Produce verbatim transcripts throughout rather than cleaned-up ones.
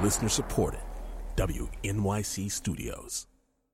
Listener supported. W N Y C Studios.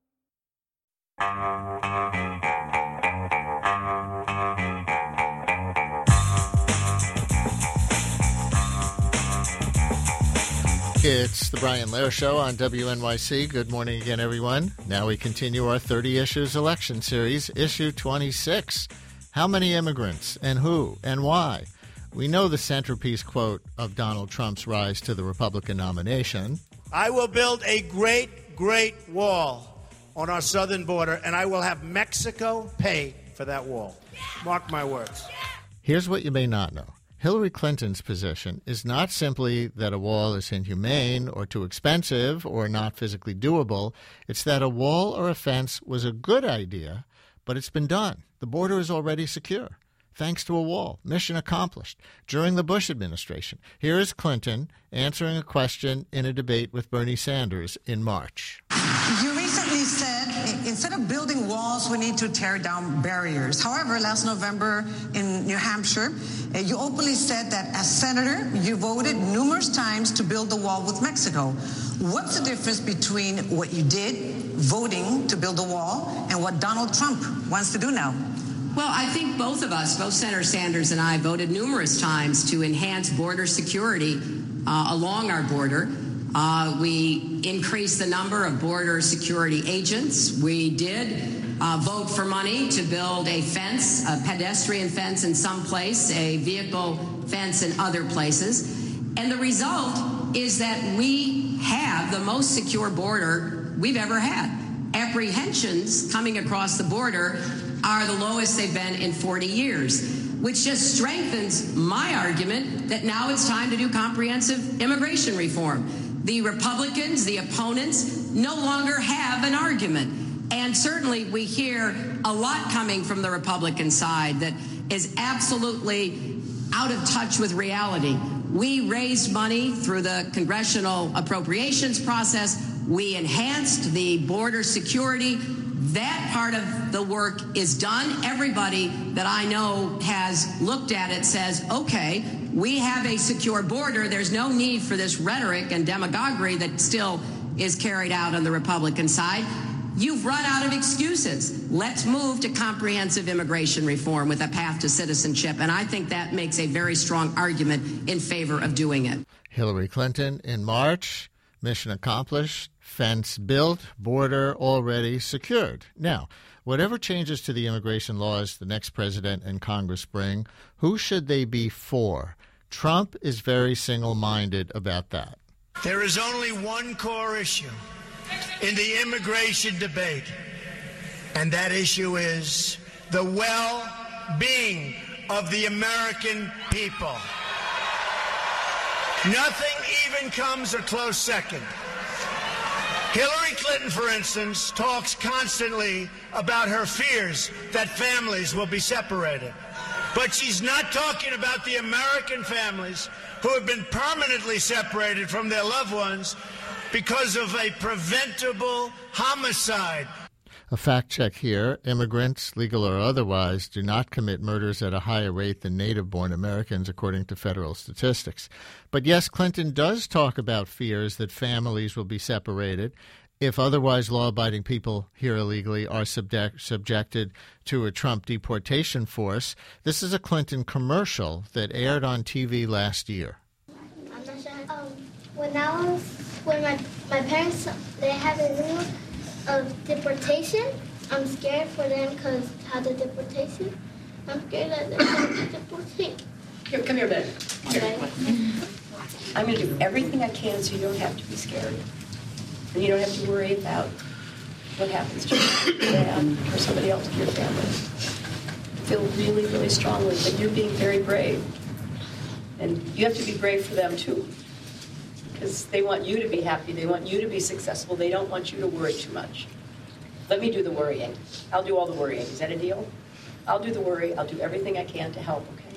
It's the Brian Lehrer Show on W N Y C. Good morning again, everyone. Now we continue our thirty Issues election series, Issue twenty-six. How many immigrants and who and why? We know the centerpiece quote of Donald Trump's rise to the Republican nomination. I will build a great, great wall on our southern border, and I will have Mexico pay for that wall. Mark my words. Here's what you may not know. Hillary Clinton's position is not simply that a wall is inhumane or too expensive or not physically doable. It's that a wall or a fence was a good idea, but it's been done. The border is already secure, thanks to a wall. Mission accomplished. During the Bush administration, here is Clinton answering a question in a debate with Bernie Sanders in March. You recently said instead of building walls, we need to tear down barriers. However, last November in New Hampshire, you openly said that as senator, you voted numerous times to build the wall with Mexico. What's the difference between what you did, voting to build a wall, and what Donald Trump wants to do now? Well, I think both of us, both Senator Sanders and I, voted numerous times to enhance border security uh, along our border. Uh, we increased the number of border security agents. We did uh, vote for money to build a fence, a pedestrian fence in some place, a vehicle fence in other places. And the result is that we have the most secure border we've ever had. Apprehensions coming across the border are the lowest they've been in forty years, which just strengthens my argument that now it's time to do comprehensive immigration reform. The Republicans, the opponents, no longer have an argument. And certainly we hear a lot coming from the Republican side that is absolutely out of touch with reality. We raised money through the congressional appropriations process. We enhanced the border security. That part of the work is done. Everybody that I know has looked at it says, okay, we have a secure border. There's no need for this rhetoric and demagoguery that still is carried out on the Republican side. You've run out of excuses. Let's move to comprehensive immigration reform with a path to citizenship. And I think that makes a very strong argument in favor of doing it. Hillary Clinton in March, mission accomplished, fence built, border already secured. Now, whatever changes to the immigration laws the next president and Congress bring, who should they be for? Trump is very single-minded about that. There is only one core issue in the immigration debate, and that issue is the well-being of the American people. Nothing even comes a close second. Hillary Clinton, for instance, talks constantly about her fears that families will be separated. But she's not talking about the American families who have been permanently separated from their loved ones because of a preventable homicide. A fact check here. Immigrants, legal or otherwise, do not commit murders at a higher rate than native-born Americans, according to federal statistics. But yes, Clinton does talk about fears that families will be separated if otherwise law-abiding people here illegally are subject, subjected to a Trump deportation force. This is a Clinton commercial that aired on T V last year. I'm not sure. Um, when I was, when my, my parents, they had a news of deportation, I'm scared for them because how the deportation, I'm scared that they're going to deport me. Here, come here, Ben. Okay. I'm going to do everything I can so you don't have to be scared. And you don't have to worry about what happens to your dad or somebody else in your family. I feel really, really strongly that you're being very brave. And you have to be brave for them, too. Because they want you to be happy. They want you to be successful. They don't want you to worry too much. Let me do the worrying. I'll do all the worrying. Is that a deal? I'll do the worry. I'll do everything I can to help, okay?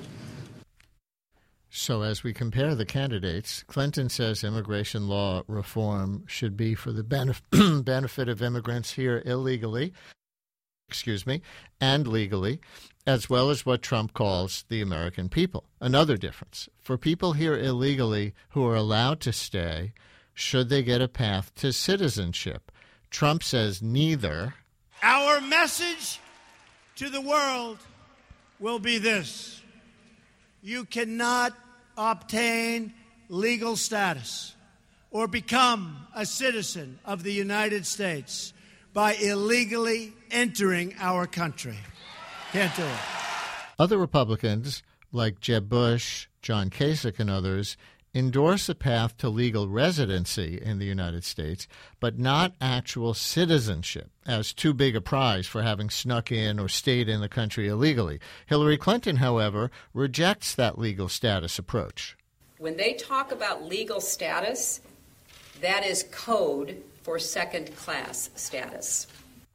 So as we compare the candidates, Clinton says immigration law reform should be for the benef- benefit of immigrants here illegally, excuse me, and legally, as well as what Trump calls the American people. Another difference. For people here illegally who are allowed to stay, should they get a path to citizenship? Trump says neither. Our message to the world will be this: you cannot obtain legal status or become a citizen of the United States by illegally entering our country. Can't do it. Other Republicans, like Jeb Bush, John Kasich, and others, endorse a path to legal residency in the United States, but not actual citizenship, as too big a prize for having snuck in or stayed in the country illegally. Hillary Clinton, however, rejects that legal status approach. When they talk about legal status, that is code for second-class status.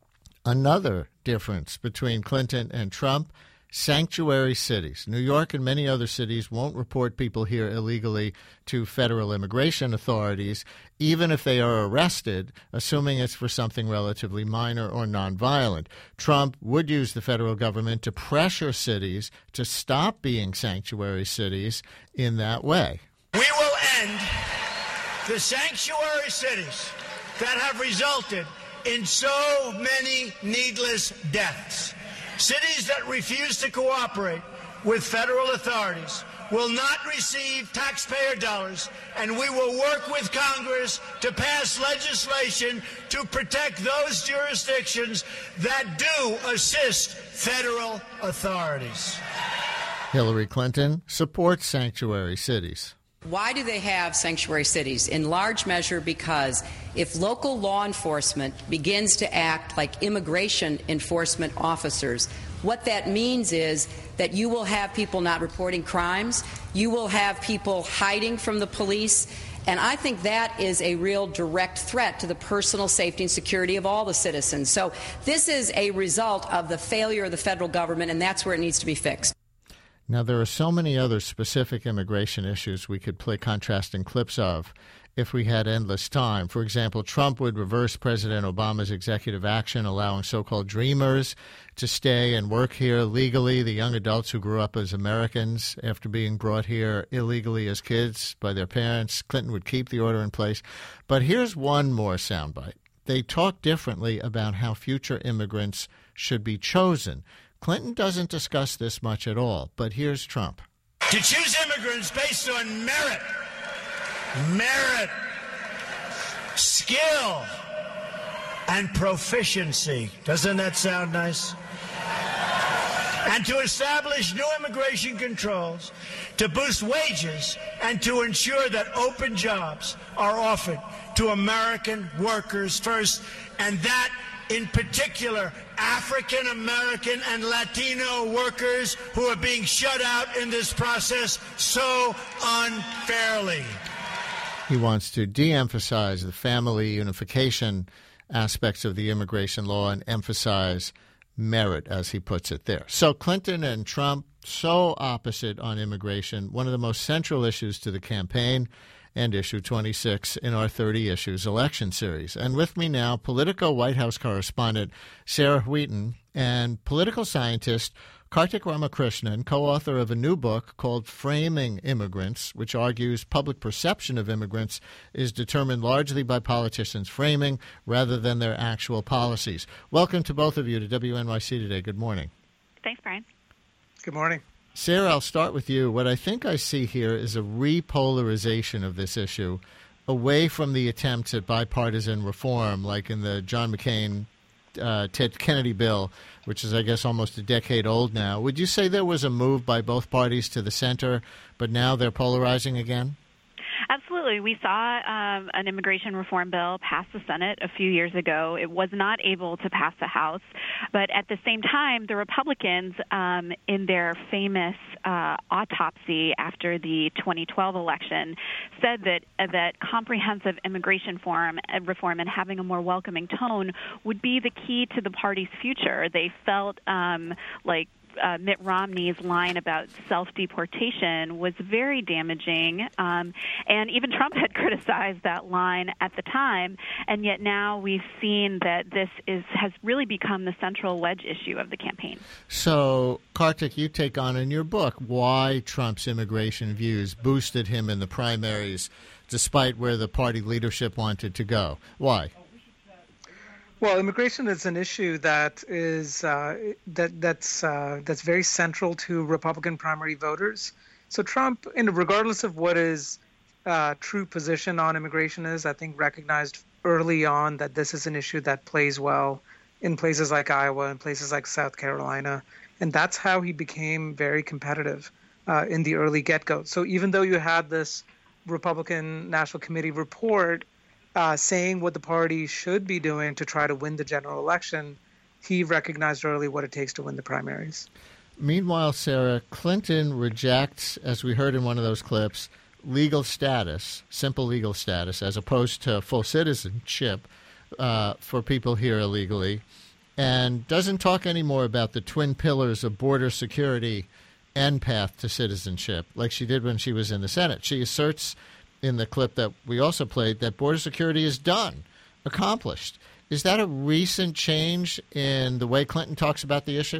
Another difference between Clinton and Trump: sanctuary cities. New York and many other cities won't report people here illegally to federal immigration authorities, even if they are arrested, assuming it's for something relatively minor or nonviolent. Trump would use the federal government to pressure cities to stop being sanctuary cities in that way. We will end the sanctuary cities that have resulted in so many needless deaths. Cities that refuse to cooperate with federal authorities will not receive taxpayer dollars, and we will work with Congress to pass legislation to protect those jurisdictions that do assist federal authorities. Hillary Clinton supports sanctuary cities. Why do they have sanctuary cities? In large measure because if local law enforcement begins to act like immigration enforcement officers, what that means is that you will have people not reporting crimes, you will have people hiding from the police, and I think that is a real direct threat to the personal safety and security of all the citizens. So this is a result of the failure of the federal government, and that's where it needs to be fixed. Now, there are so many other specific immigration issues we could play contrasting clips of if we had endless time. For example, Trump would reverse President Obama's executive action allowing so-called dreamers to stay and work here legally, the young adults who grew up as Americans after being brought here illegally as kids by their parents. Clinton would keep the order in place. But here's one more soundbite. They talk differently about how future immigrants should be chosen. Clinton doesn't discuss this much at all, but here's Trump. To choose immigrants based on merit, merit, skill, and proficiency. Doesn't that sound nice? And to establish new immigration controls, to boost wages, and to ensure that open jobs are offered to American workers first, and that in particular, African American and Latino workers who are being shut out in this process so unfairly. He wants to de-emphasize the family unification aspects of the immigration law and emphasize merit, as he puts it there. So Clinton and Trump, so opposite on immigration, one of the most central issues to the campaign and issue twenty-six in our thirty issues election series. And with me now, Politico White House correspondent Sarah Wheaton and political scientist Kartik Ramakrishnan, co-author of a new book called Framing Immigrants, which argues public perception of immigrants is determined largely by politicians' framing rather than their actual policies. Welcome to both of you to W N Y C today. Good morning. Thanks, Brian. Good morning. Sarah, I'll start with you. What I think I see here is a repolarization of this issue away from the attempts at bipartisan reform, like in the John McCain, uh, Ted Kennedy bill, which is, I guess, almost a decade old now. Would you say there was a move by both parties to the center, but now they're polarizing again? Absolutely. We saw um, an immigration reform bill pass the Senate a few years ago. It was not able to pass the House. But at the same time, the Republicans, um, in their famous uh, autopsy after the twenty twelve election, said that uh, that comprehensive immigration form, uh, reform and having a more welcoming tone would be the key to the party's future. They felt um, like uh, Mitt Romney's line about self-deportation was very damaging, um, and even Trump had criticized that line at the time, and yet now we've seen that this is has really become the central wedge issue of the campaign. So, Kartik, you take on in your book why Trump's immigration views boosted him in the primaries despite where the party leadership wanted to go. Why? Well, immigration is an issue that is uh, that that's uh, that's very central to Republican primary voters. So Trump, in, regardless of what his uh, true position on immigration is, I think recognized early on that this is an issue that plays well in places like Iowa and places like South Carolina, and that's how he became very competitive uh, in the early get-go. So even though you had this Republican National Committee report Uh, saying what the party should be doing to try to win the general election, he recognized early what it takes to win the primaries. Meanwhile, Sarah, Clinton rejects, as we heard in one of those clips, legal status, simple legal status, as opposed to full citizenship uh, for people here illegally, and doesn't talk anymore about the twin pillars of border security and path to citizenship, like she did when she was in the Senate. She asserts in the clip that we also played that border security is done, accomplished. Is that a recent change in the way Clinton talks about the issue?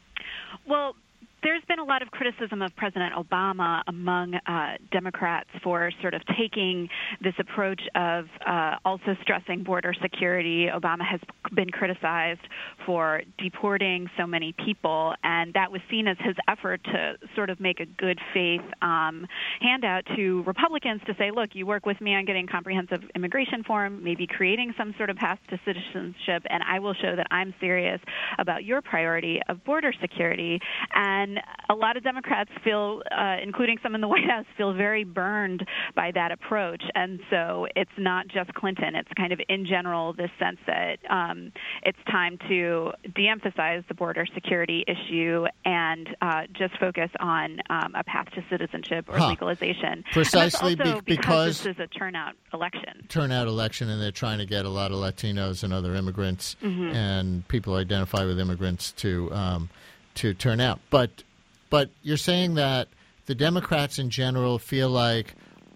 Well, there's been a lot of criticism of President Obama among uh, Democrats for sort of taking this approach of uh, also stressing border security. Obama has been criticized for deporting so many people, and that was seen as his effort to sort of make a good faith um, handout to Republicans to say, look, you work with me on getting comprehensive immigration reform, maybe creating some sort of path to citizenship, and I will show that I'm serious about your priority of border security. And a lot of Democrats feel, uh, including some in the White House, feel very burned by that approach. And so it's not just Clinton. It's kind of in general this sense that um, it's time to de-emphasize the border security issue and uh, just focus on um, a path to citizenship or huh. legalization. Precisely and that's also be- because, because this is a turnout election. Turnout election, and they're trying to get a lot of Latinos and other immigrants mm-hmm. and people who identify with immigrants to um, to turn out. But but you're saying that the Democrats in general feel like,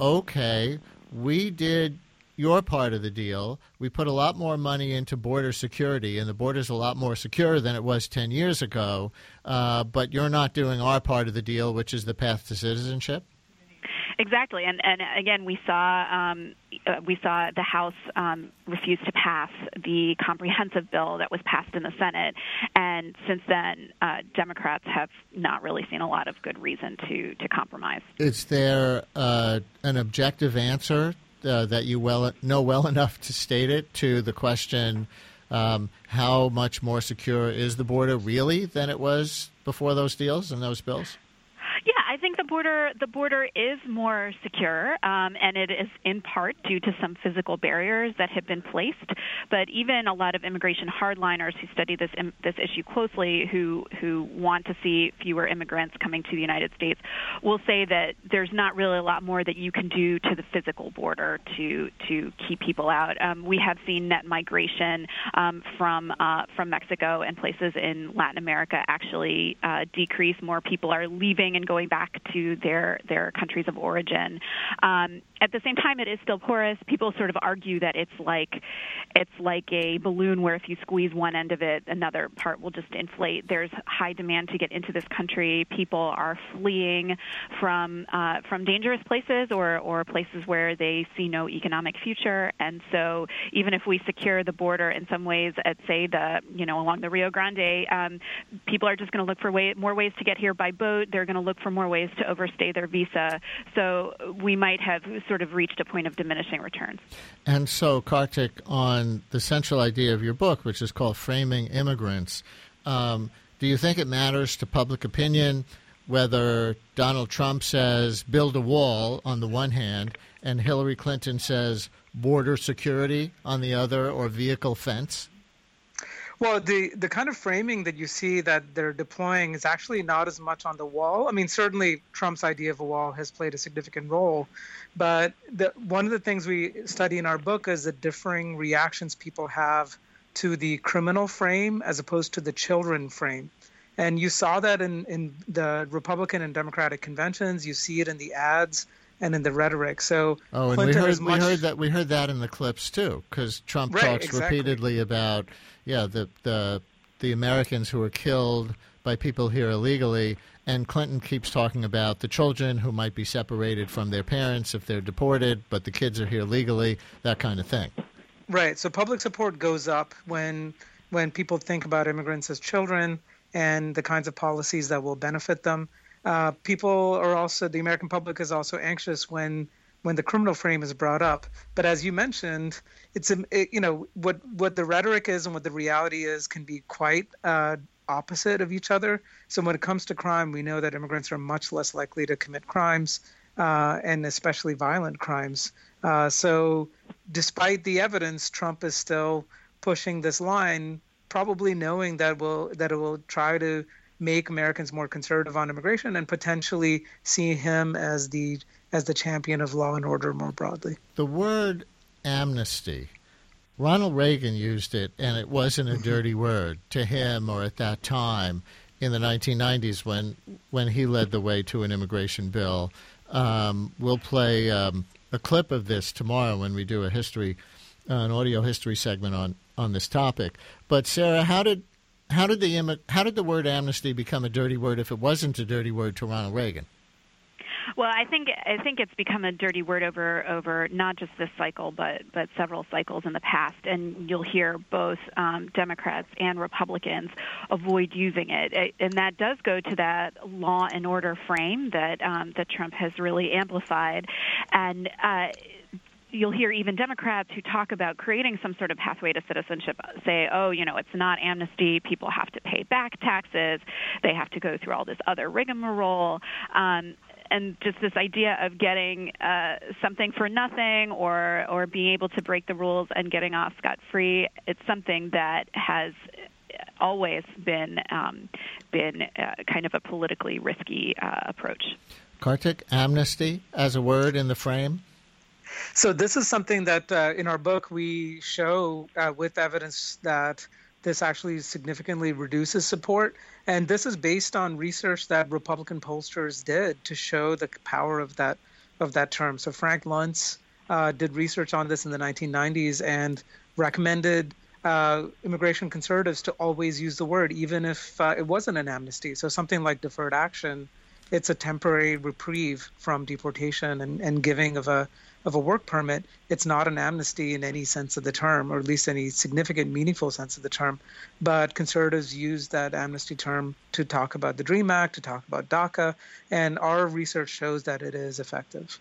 okay, we did your part of the deal. We put a lot more money into border security, and the border's a lot more secure than it was ten years ago, uh, but you're not doing our part of the deal, which is the path to citizenship? Exactly, and and again, we saw um, uh, we saw the House um, refuse to pass the comprehensive bill that was passed in the Senate, and since then, uh, Democrats have not really seen a lot of good reason to to compromise. Is there uh, an objective answer uh, that you well know well enough to state it to the question, um, how much more secure is the border really than it was before those deals and those bills? Yeah, I think the border the border is more secure, um, and it is in part due to some physical barriers that have been placed. But even a lot of immigration hardliners who study this this issue closely, who who want to see fewer immigrants coming to the United States, will say that there's not really a lot more that you can do to the physical border to to keep people out. Um, we have seen net migration um, from uh, from Mexico and places in Latin America actually uh, decrease. More people are leaving and going back to their their countries of origin. Um, at the same time, it is still porous. People sort of argue that it's like it's like a balloon where if you squeeze one end of it, another part will just inflate. There's high demand to get into this country. People are fleeing from uh, from dangerous places or or places where they see no economic future. And so, even if we secure the border in some ways, at say the you know along the Rio Grande, um, people are just going to look for way, more ways to get here by boat. They're going to look for more ways to overstay their visa. So we might have sort of reached a point of diminishing returns. And so, Kartik, on the central idea of your book, which is called Framing Immigrants, um, do you think it matters to public opinion whether Donald Trump says build a wall on the one hand and Hillary Clinton says border security on the other, or vehicle fence? Well, the, the kind of framing that you see that they're deploying is actually not as much on the wall. I mean, certainly Trump's idea of a wall has played a significant role. But the, one of the things we study in our book is the differing reactions people have to the criminal frame as opposed to the children frame. And you saw that in, in the Republican and Democratic conventions. You see it in the ads and in the rhetoric. So oh, and Clinton we heard is much... we heard that we heard that in the clips too, because Trump right, talks exactly. repeatedly about yeah the the the Americans who were killed by people here illegally, and Clinton keeps talking about the children who might be separated from their parents if they're deported, but the kids are here legally, that kind of thing. Right. So public support goes up when when people think about immigrants as children and the kinds of policies that will benefit them. Uh, people are also, the American public is also anxious when when the criminal frame is brought up. But as you mentioned, it's a, it, you know what what the rhetoric is and what the reality is can be quite uh, opposite of each other. So when it comes to crime, we know that immigrants are much less likely to commit crimes, uh, and especially violent crimes. Uh, so despite the evidence, Trump is still pushing this line, probably knowing that will that it will try to make Americans more conservative on immigration and potentially see him as the as the champion of law and order more broadly. The word amnesty, Ronald Reagan used it, and it wasn't a dirty word to him or at that time in the nineteen nineties when when he led the way to an immigration bill. Um, we'll play um, a clip of this tomorrow when we do a history, uh, an audio history segment on, on this topic. But Sarah, how did how did the how did the word amnesty become a dirty word if it wasn't a dirty word to Ronald Reagan? Well, I think I think it's become a dirty word over over not just this cycle, but but several cycles in the past, and you'll hear both um, Democrats and Republicans avoid using it, and that does go to that law and order frame that um, that Trump has really amplified, and. Uh, You'll hear even Democrats who talk about creating some sort of pathway to citizenship say, oh, you know, it's not amnesty. People have to pay back taxes. They have to go through all this other rigmarole. Um, and just this idea of getting uh, something for nothing or, or being able to break the rules and getting off scot-free, it's something that has always been, um, been uh, kind of a politically risky uh, approach. Kartik, amnesty as a word in the frame? So this is something that uh, in our book we show uh, with evidence that this actually significantly reduces support. And this is based on research that Republican pollsters did to show the power of that of that term. So Frank Luntz uh, did research on this in the nineteen nineties and recommended uh, immigration conservatives to always use the word, even if uh, it wasn't an amnesty. So something like deferred action, it's a temporary reprieve from deportation and, and giving of a of a work permit. It's not an amnesty in any sense of the term, or at least any significant, meaningful sense of the term. But conservatives use that amnesty term to talk about the DREAM Act, to talk about DACA, and our research shows that it is effective.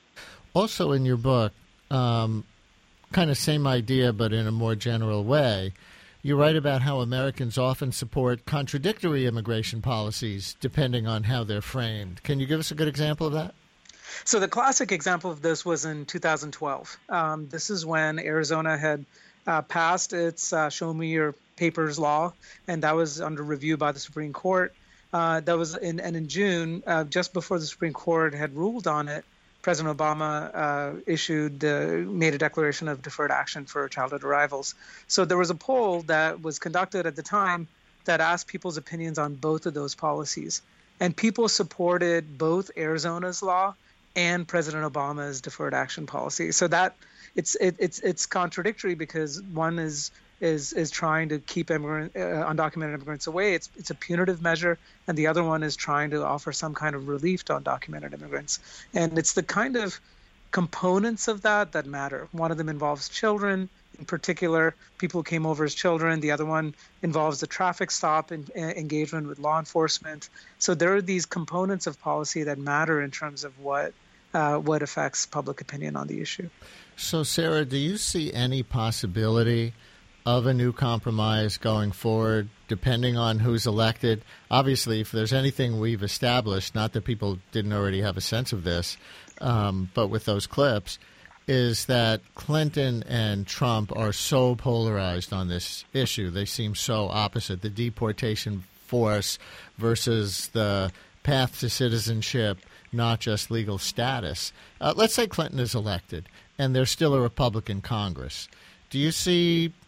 Also in your book, um, kind of same idea, but in a more general way, you write about how Americans often support contradictory immigration policies depending on how they're framed. Can you give us a good example of that? So the classic example of this was in two thousand twelve. Um, this is when Arizona had uh, passed its uh, Show Me Your Papers law, and that was under review by the Supreme Court. Uh, that was in, and in June, uh, just before the Supreme Court had ruled on it, President Obama uh, issued, uh, made a declaration of deferred action for childhood arrivals. So there was a poll that was conducted at the time that asked people's opinions on both of those policies. And people supported both Arizona's law and President Obama's deferred action policy. So that it's it, it's it's contradictory because one is is is trying to keep immigrant, uh, undocumented immigrants away. It's it's a punitive measure, and the other one is trying to offer some kind of relief to undocumented immigrants. And it's the kind of components of that that matter. One of them involves children, in particular, people who came over as children. The other one involves the traffic stop and uh, engagement with law enforcement. So there are these components of policy that matter in terms of what uh, what affects public opinion on the issue. So, Sarah, do you see any possibility of a new compromise going forward, depending on who's elected? Obviously, if there's anything we've established, not that people didn't already have a sense of this, um, but with those clips, is that Clinton and Trump are so polarized on this issue. They seem so opposite. The deportation force versus the path to citizenship, not just legal status. Uh, let's say Clinton is elected and there's still a Republican Congress. Do you see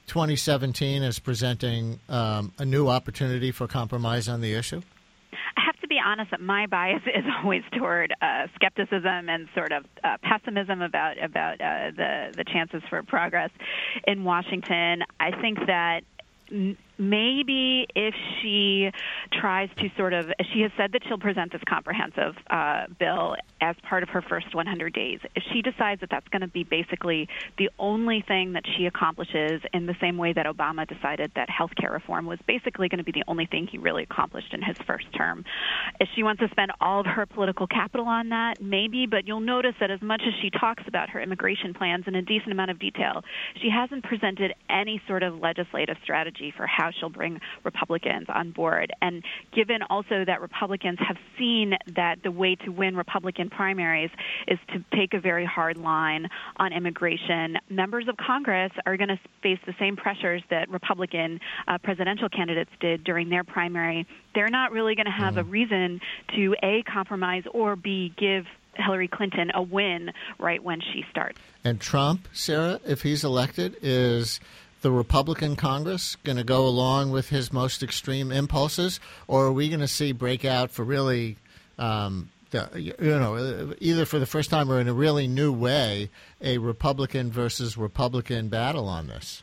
twenty seventeen as presenting um, a new opportunity for compromise on the issue? I have to be honest that my bias is always toward uh, skepticism and sort of uh, pessimism about about uh, the the chances for progress in Washington. I think that m- maybe if she tries to sort of, she has said that she'll present this comprehensive uh, bill as part of her first one hundred days. If she decides that that's going to be basically the only thing that she accomplishes, in the same way that Obama decided that health care reform was basically going to be the only thing he really accomplished in his first term, if she wants to spend all of her political capital on that, maybe, but you'll notice that as much as she talks about her immigration plans in a decent amount of detail, she hasn't presented any sort of legislative strategy for how she'll bring Republicans on board. And given also that Republicans have seen that the way to win Republican primaries is to take a very hard line on immigration, members of Congress are going to face the same pressures that Republican uh, presidential candidates did during their primary. They're not really going to have mm. a reason to, A, compromise, or B, give Hillary Clinton a win right when she starts. And Trump, Sarah, if he's elected, is the Republican Congress going to go along with his most extreme impulses, or are we going to see breakout for really, um, the, you know, either for the first time or in a really new way, a Republican versus Republican battle on this?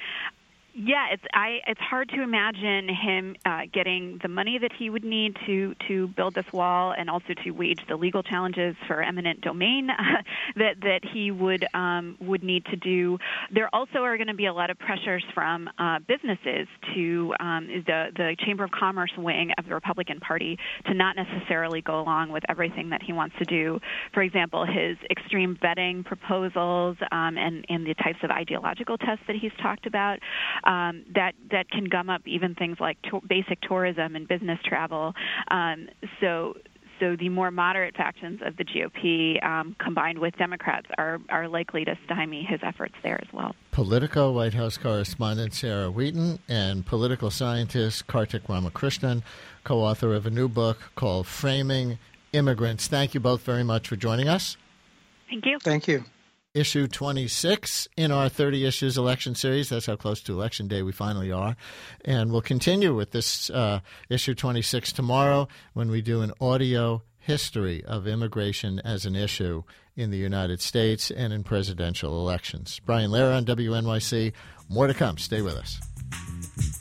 Yeah, it's I. It's hard to imagine him uh, getting the money that he would need to to build this wall, and also to wage the legal challenges for eminent domain uh, that that he would um, would need to do. There also are going to be a lot of pressures from uh, businesses to um, the the Chamber of Commerce wing of the Republican Party to not necessarily go along with everything that he wants to do. For example, his extreme vetting proposals um, and and the types of ideological tests that he's talked about. Um, that that can gum up even things like to- basic tourism and business travel. Um, so, so the more moderate factions of the G O P, um, combined with Democrats, are are likely to stymie his efforts there as well. Politico White House correspondent Sarah Wheaton and political scientist Kartik Ramakrishnan, co-author of a new book called Framing Immigrants. Thank you both very much for joining us. Thank you. Thank you. Issue twenty-six in our thirty Issues election series. That's how close to Election Day we finally are. And we'll continue with this uh, Issue twenty-six tomorrow when we do an audio history of immigration as an issue in the United States and in presidential elections. Brian Lehrer on W N Y C. More to come. Stay with us.